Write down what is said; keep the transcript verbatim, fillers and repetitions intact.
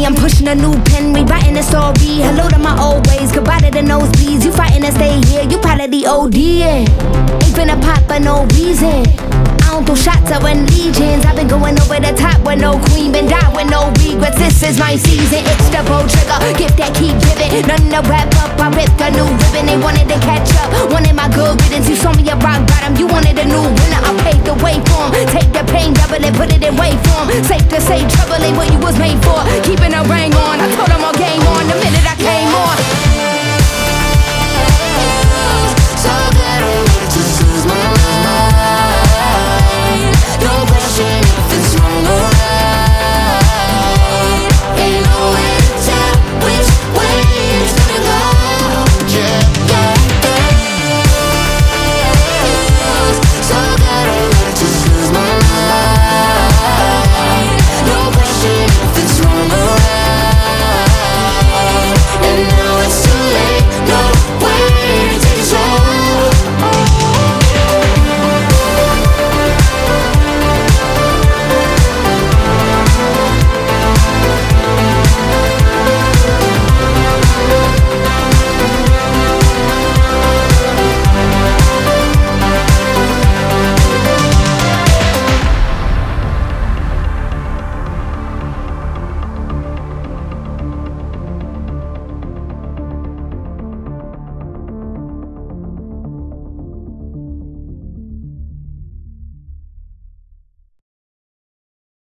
I'm pushing a new pen, rewriting the story. Hello to my old ways, goodbye to the nosebleeds. You fighting to stay here, you part of the O D. Yeah. Ain't finna pop for no reason. I don't throw shots, I win legions. I've been going over the top with no queen, been down with no regrets. This is my season, it's the bow trigger. Gift that keep giving, nothing to wrap up. I ripped a new ribbon, they wanted to catch up. Wanted my good riddance, you saw me a rock bottom. You wanted a new winner, I paved the way for 'em. Take the pain, double it, put it in wait form. Safe to say, trouble ain't what you was made for. Keeping a ring on, I told 'em